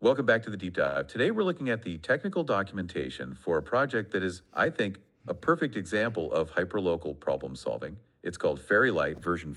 Welcome back to the Deep Dive. Today we're looking at the technical documentation for a project that is, I think, a perfect example of hyperlocal problem solving. It's called Fairylight version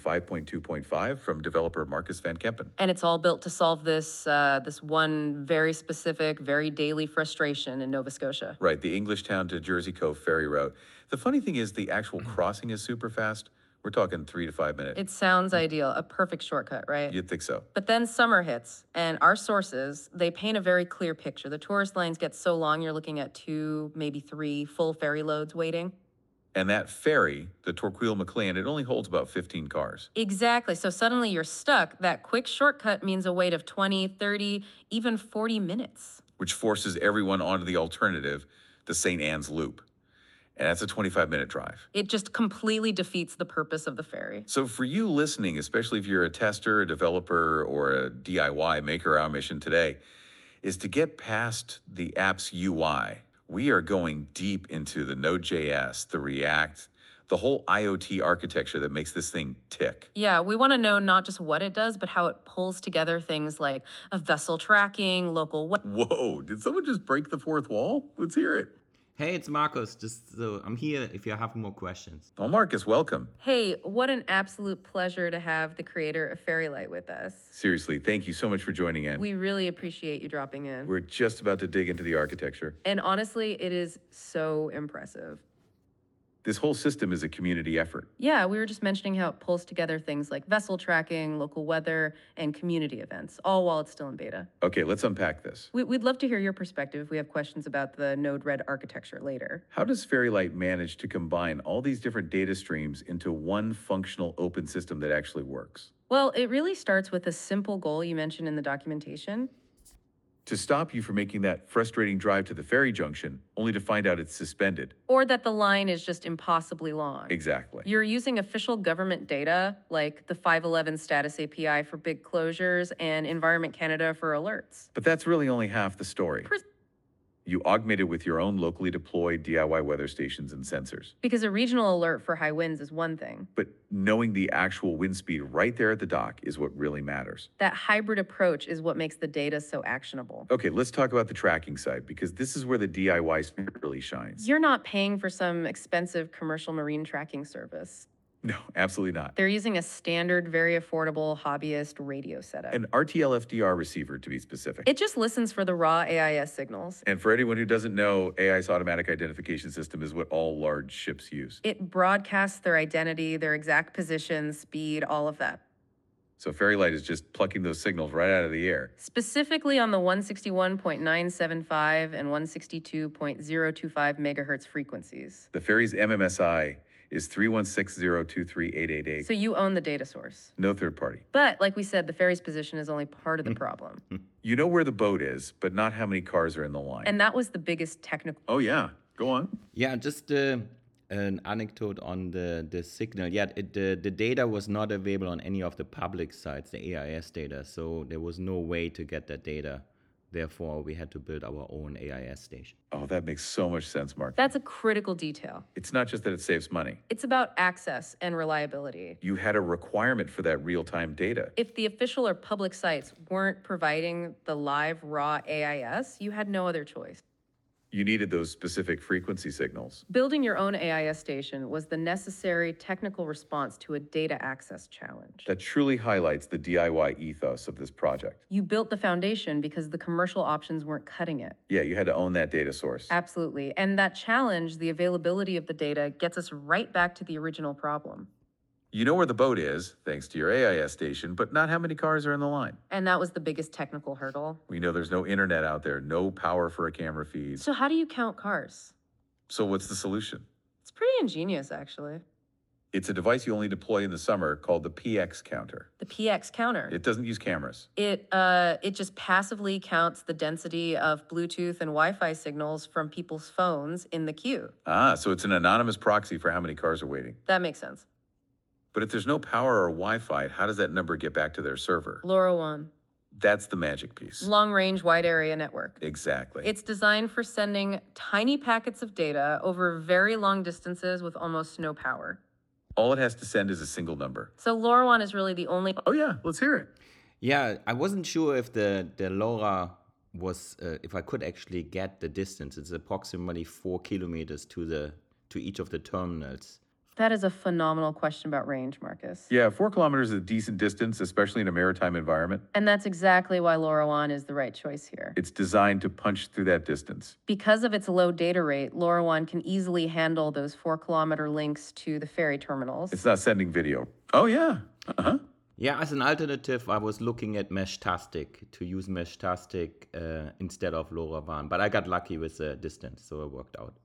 5.2.5 from developer Marcus van Kempen. And it's all built to solve this one very specific, very daily frustration in Nova Scotia. Right, the Englishtown to Jersey Cove ferry route. The funny thing is the actual crossing is super fast. We're talking 3 to 5 minutes. It sounds ideal, a perfect shortcut, right? You'd think so. But then summer hits, and our sources, they paint a very clear picture. The tourist lines get so long, you're looking at 2, maybe 3 full ferry loads waiting. And that ferry, the Torquil McLean, it only holds about 15 cars. Exactly. So suddenly you're stuck. That quick shortcut means a wait of 20, 30, even 40 minutes. Which forces everyone onto the alternative, the St. Anne's Loop. And that's a 25-minute drive. It just completely defeats the purpose of the ferry. So for you listening, especially if you're a tester, a developer, or a DIY maker, our mission today is to get past the app's UI. We are going deep into the Node.js, the React, the whole IoT architecture that makes this thing tick. Yeah, we want to know not just what it does, but how it pulls together things like a vessel tracking, local. Whoa, did someone just break the fourth wall? Let's hear it. Hey, it's Marcos. I'm here if you have more questions. Oh, Marcus, welcome. Hey, what an absolute pleasure to have the creator of Fairylight with us. Seriously, thank you so much for joining in. We really appreciate you dropping in. We're just about to dig into the architecture. And honestly, it is so impressive. This whole system is a community effort. Yeah, we were just mentioning how it pulls together things like vessel tracking, local weather, and community events, all while it's still in beta. Okay, let's unpack this. We'd love to hear your perspective if we have questions about the Node-RED architecture later. How does Fairylight manage to combine all these different data streams into one functional open system that actually works? Well, it really starts with a simple goal you mentioned in the documentation. To stop you from making that frustrating drive to the ferry junction, only to find out it's suspended. Or that the line is just impossibly long. Exactly. You're using official government data, like the 511 Status API for big closures and Environment Canada for alerts. But that's really only half the story. You augment it with your own locally deployed DIY weather stations and sensors. Because a regional alert for high winds is one thing. But knowing the actual wind speed right there at the dock is what really matters. That hybrid approach is what makes the data so actionable. Okay, let's talk about the tracking side, because this is where the DIY spirit really shines. You're not paying for some expensive commercial marine tracking service. No, absolutely not. They're using a standard, very affordable hobbyist radio setup. An RTL-FDR receiver, to be specific. It just listens for the raw AIS signals. And for anyone who doesn't know, AIS automatic identification system is what all large ships use. It broadcasts their identity, their exact position, speed, all of that. So Fairylight is just plucking those signals right out of the air. Specifically on the 161.975 and 162.025 megahertz frequencies. The ferry's MMSI is 316023888. So you own the data source. No third party. But like we said, the ferry's position is only part of the problem. You know where the boat is, but not how many cars are in the line. And that was the biggest technical. Oh yeah, go on. Yeah, just an anecdote on the signal. Yeah, the data was not available on any of the public sites, the AIS data. So there was no way to get that data. Therefore, we had to build our own AIS station. Oh, that makes so much sense, Mark. That's a critical detail. It's not just that it saves money. It's about access and reliability. You had a requirement for that real-time data. If the official or public sites weren't providing the live raw AIS, you had no other choice. You needed those specific frequency signals. Building your own AIS station was the necessary technical response to a data access challenge. That truly highlights the DIY ethos of this project. You built the foundation because the commercial options weren't cutting it. Yeah, you had to own that data source. Absolutely. And that challenge, the availability of the data, gets us right back to the original problem. You know where the boat is, thanks to your AIS station, but not how many cars are in the line. And that was the biggest technical hurdle. We know there's no internet out there, no power for a camera feed. So how do you count cars? So what's the solution? It's pretty ingenious, actually. It's a device you only deploy in the summer called the PX counter. The PX counter. It doesn't use cameras. It just passively counts the density of Bluetooth and Wi-Fi signals from people's phones in the queue. Ah, so it's an anonymous proxy for how many cars are waiting. That makes sense. But if there's no power or Wi-Fi, how does that number get back to their server? LoRaWAN. That's the magic piece. Long-range wide area network. Exactly. It's designed for sending tiny packets of data over very long distances with almost no power. All it has to send is a single number. So LoRaWAN is really the only. Oh yeah, let's hear it. Yeah, I wasn't sure if the LoRa was if I could actually get the distance. It's approximately 4 kilometers to each of the terminals. That is a phenomenal question about range, Marcus. Yeah, 4 kilometers is a decent distance, especially in a maritime environment. And that's exactly why LoRaWAN is the right choice here. It's designed to punch through that distance. Because of its low data rate, LoRaWAN can easily handle those 4-kilometer links to the ferry terminals. It's not sending video. Oh, yeah. Uh-huh. Yeah, as an alternative, I was looking at Meshtastic, to use Meshtastic instead of LoRaWAN, but I got lucky with the distance, so it worked out.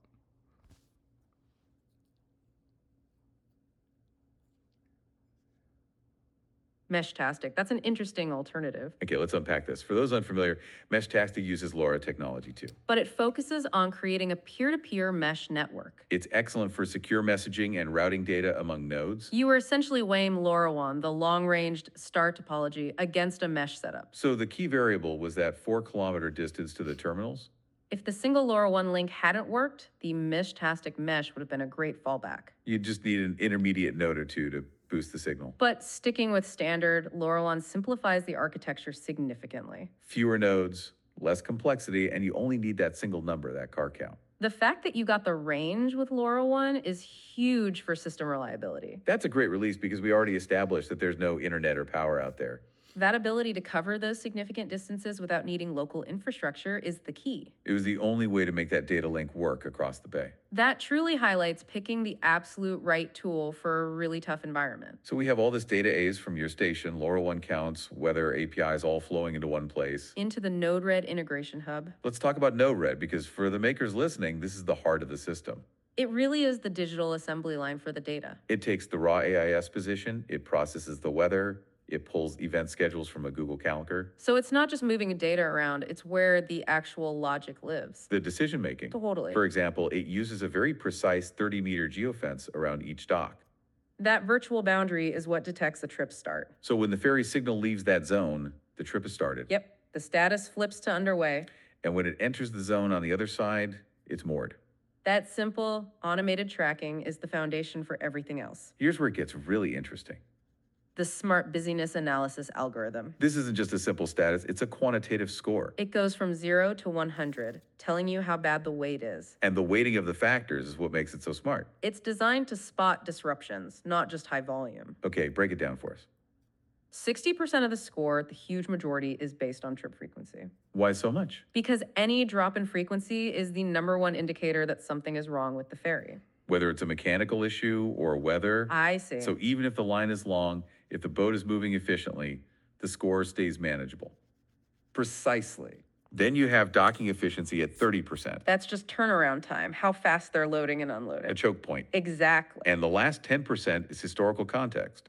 Meshtastic. That's an interesting alternative. Okay, let's unpack this. For those unfamiliar, Meshtastic uses LoRa technology too. But it focuses on creating a peer-to-peer mesh network. It's excellent for secure messaging and routing data among nodes. You are essentially weighing LoRaWAN, the long-ranged star topology, against a mesh setup. So the key variable was that 4-kilometer distance to the terminals. If the single LoRaWAN link hadn't worked, the Meshtastic mesh would have been a great fallback. You just need an intermediate node or two to boost the signal. But sticking with standard, LoRaWAN simplifies the architecture significantly. Fewer nodes, less complexity, and you only need that single number, that car count. The fact that you got the range with LoRaWAN is huge for system reliability. That's a great release because we already established that there's no internet or power out there. That ability to cover those significant distances without needing local infrastructure is the key. It was the only way to make that data link work across the bay. That truly highlights picking the absolute right tool for a really tough environment. So we have all this data A's from your station, LoRaWAN counts, weather, APIs all flowing into one place. Into the Node-RED integration hub. Let's talk about Node-RED because for the makers listening, this is the heart of the system. It really is the digital assembly line for the data. It takes the raw AIS position, it processes the weather, it pulls event schedules from a Google Calendar. So it's not just moving data around, it's where the actual logic lives. The decision making. Totally. For example, it uses a very precise 30-meter geofence around each dock. That virtual boundary is what detects a trip start. So when the ferry signal leaves that zone, the trip is started. Yep, the status flips to underway. And when it enters the zone on the other side, it's moored. That simple, automated tracking is the foundation for everything else. Here's where it gets really interesting. The smart busyness analysis algorithm. This isn't just a simple status, it's a quantitative score. It goes from 0 to 100, telling you how bad the weight is. And the weighting of the factors is what makes it so smart. It's designed to spot disruptions, not just high volume. Okay, break it down for us. 60% of the score, the huge majority, is based on trip frequency. Why so much? Because any drop in frequency is the #1 indicator that something is wrong with the ferry. Whether it's a mechanical issue or weather. I see. So even if the line is long, if the boat is moving efficiently, the score stays manageable. Precisely. Then you have docking efficiency at 30%, That's just turnaround time, how fast they're loading and unloading. a choke point. Exactly. And the last 10% is historical context.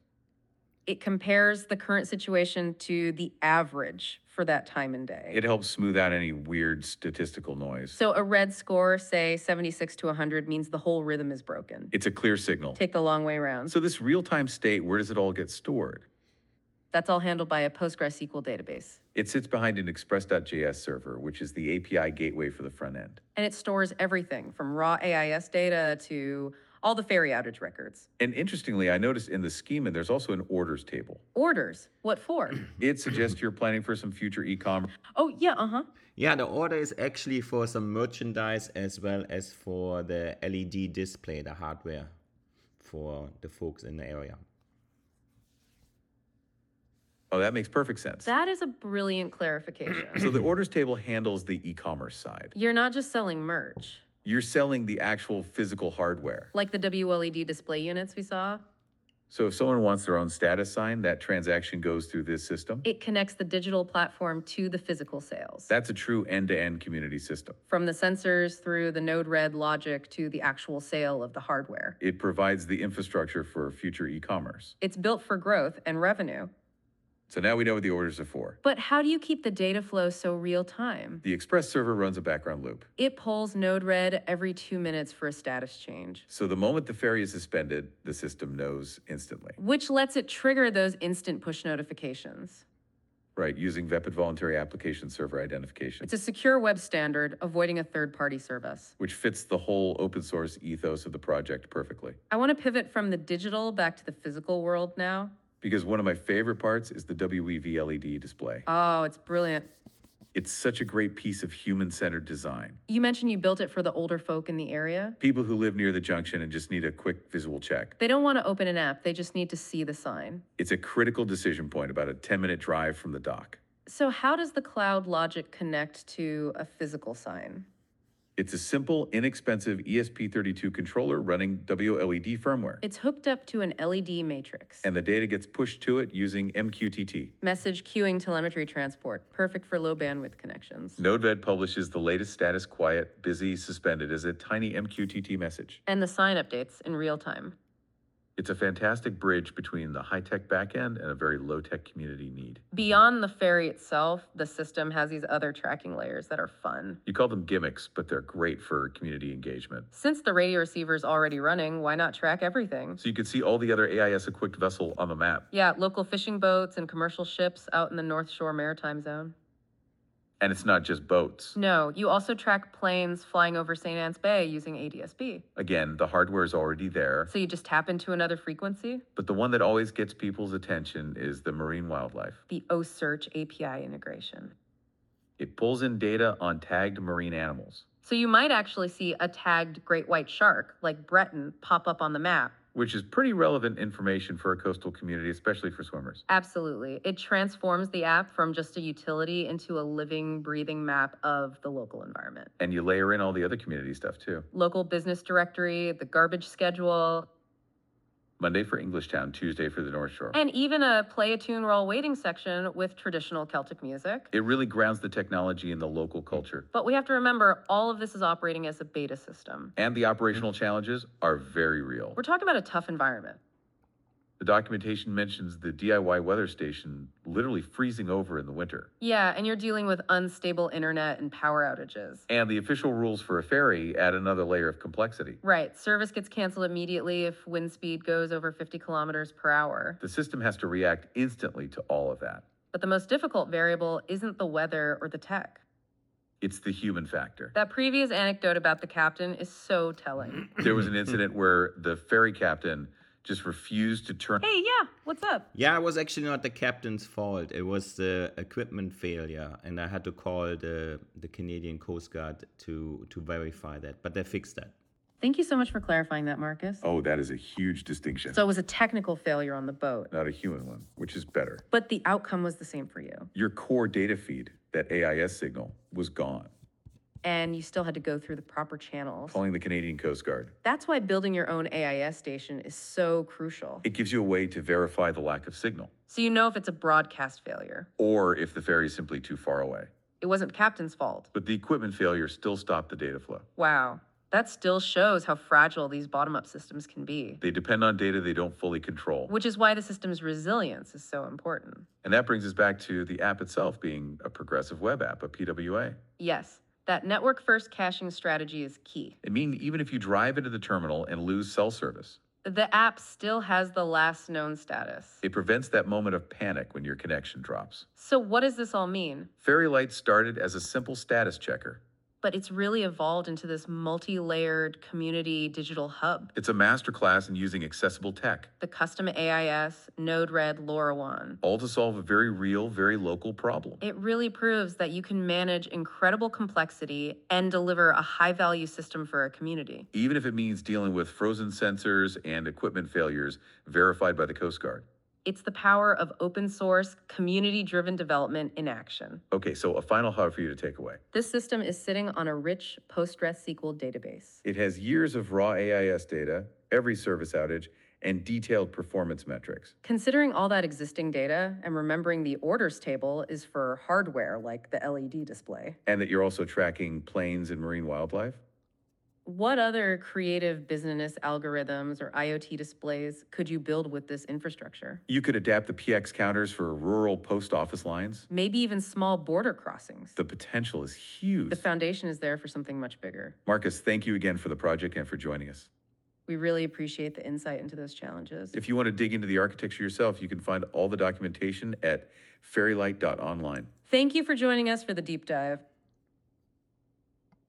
It compares the current situation to the average for that time and day. It helps smooth out any weird statistical noise. So a red score, say 76 to 100, means the whole rhythm is broken. It's a clear signal. Take the long way around. So this real-time state, where does it all get stored? That's all handled by a PostgreSQL database. It sits behind an express.js server, which is the API gateway for the front end. And it stores everything from raw AIS data to all the ferry outage records. And interestingly, I noticed in the schema, there's also an orders table. Orders. What for? It suggests you're planning for some future e-commerce. Oh, yeah, uh-huh. Yeah, the order is actually for some merchandise as well as for the LED display, the hardware for the folks in the area. Oh, that makes perfect sense. That is a brilliant clarification. So the orders table handles the e-commerce side. You're not just selling merch, You're selling the actual physical hardware. like the WLED display units we saw. So if someone wants their own status sign, that transaction goes through this system. It connects the digital platform to the physical sales. That's a true end-to-end community system. From the sensors through the Node-RED logic to the actual sale of the hardware. It provides the infrastructure for future e-commerce. It's built for growth and revenue. So now we know what the orders are for. But how do you keep the data flow so real time? The Express server runs a background loop. It pulls Node-RED every 2 minutes for a status change, So the moment the ferry is suspended, the system knows instantly, which lets it trigger those instant push notifications. right? Using Vepit Voluntary Application Server Identification, It's a secure web standard, avoiding a third-party service. which fits the whole open source ethos of the project perfectly. I want to pivot from the digital back to the physical world now. Because one of my favorite parts is the WEV LED display. Oh, it's brilliant. It's such a great piece of human-centered design. You mentioned you built it for the older folk in the area. People who live near the junction and just need a quick visual check. They don't want to open an app, they just need to see the sign. It's a critical decision point about a 10-minute drive from the dock. So, how does the cloud logic connect to a physical sign? It's a simple, inexpensive ESP32 controller running WLED firmware, It's hooked up to an LED matrix. and the data gets pushed to it using MQTT. Message queuing telemetry transport, perfect for low bandwidth connections. Node-RED publishes the latest status quiet, busy, suspended as a tiny MQTT message. And the sign updates in real time. It's a fantastic bridge between the high-tech backend and a very low-tech community need. Beyond the ferry itself, the system has these other tracking layers that are fun. You call them gimmicks, but they're great for community engagement. Since the radio receiver is already running, why not track everything? So you can see all the other AIS-equipped vessel on the map. Yeah, local fishing boats and commercial ships out in the North Shore Maritime Zone. And it's not just boats. No, you also track planes flying over St. Anne's Bay using ADSB. Again, the hardware is already there, So you just tap into another frequency? but the one that always gets people's attention is the marine wildlife. The OSearch API integration. It pulls in data on tagged marine animals, So you might actually see a tagged great white shark, like Breton, pop up on the map. which is pretty relevant information for a coastal community, especially for swimmers. Absolutely. It transforms the app from just a utility into a living, breathing map of the local environment. And you layer in all the other community stuff too. Local business directory, the garbage schedule, Monday for Englishtown, Tuesday for the North Shore. and even a play a tune while waiting section with traditional Celtic music. It really grounds the technology in the local culture. But we have to remember, all of this is operating as a beta system. And the operational challenges are very real. We're talking about a tough environment. The documentation mentions the DIY weather station literally freezing over in the winter. Yeah, and you're dealing with unstable internet and power outages. And the official rules for a ferry add another layer of complexity. Right, service gets canceled immediately if wind speed goes over 50 kilometers per hour. The system has to react instantly to all of that. But the most difficult variable isn't the weather or the tech. It's the human factor. That previous anecdote about the captain is so telling. There was an incident where the ferry captain just refused to turn. Hey, yeah, what's up? Yeah, it was actually not the captain's fault. It was the equipment failure, and I had to call the Canadian Coast Guard to verify that. But they fixed that. Thank you so much for clarifying that, Marcus. Oh, that is a huge distinction. So it was a technical failure on the boat, Not a human one, which is better. but the outcome was the same for you. Your core data feed, that AIS signal, was gone. And you still had to go through the proper channels. Calling the Canadian Coast Guard. That's why building your own AIS station is so crucial. It gives you a way to verify the lack of signal, So you know if it's a broadcast failure. or if the ferry is simply too far away. It wasn't captain's fault. But the equipment failure still stopped the data flow. Wow. That still shows how fragile these bottom-up systems can be. They depend on data they don't fully control. Which is why the system's resilience is so important. And that brings us back to the app itself being a progressive web app, a PWA. Yes, that network-first caching strategy is key. I mean, even if you drive into the terminal and lose cell service, The app still has the last known status. it prevents that moment of panic when your connection drops. So what does this all mean? Fairy Light started as a simple status checker. But it's really evolved into this multi-layered community digital hub. It's a masterclass in using accessible tech, The custom AIS, Node-RED, LoRaWAN. all to solve a very real, very local problem. It really proves that you can manage incredible complexity and deliver a high-value system for a community. Even if it means dealing with frozen sensors and equipment failures verified by the Coast Guard. It's the power of open source, community-driven development in action. Okay, so a final hub for you to take away. This system is sitting on a rich PostgreSQL database. It has years of raw AIS data, every service outage, and detailed performance metrics. Considering all that existing data and remembering the orders table is for hardware like the LED display, And that you're also tracking planes and marine wildlife. what other creative business algorithms or IoT displays could you build with this infrastructure? You could adapt the PX counters for rural post office lines. Maybe even small border crossings. The potential is huge. The foundation is there for something much bigger. Marcus, thank you again for the project and for joining us. We really appreciate the insight into those challenges. If you want to dig into the architecture yourself, you can find all the documentation at fairylight.online. Thank you for joining us for the deep dive.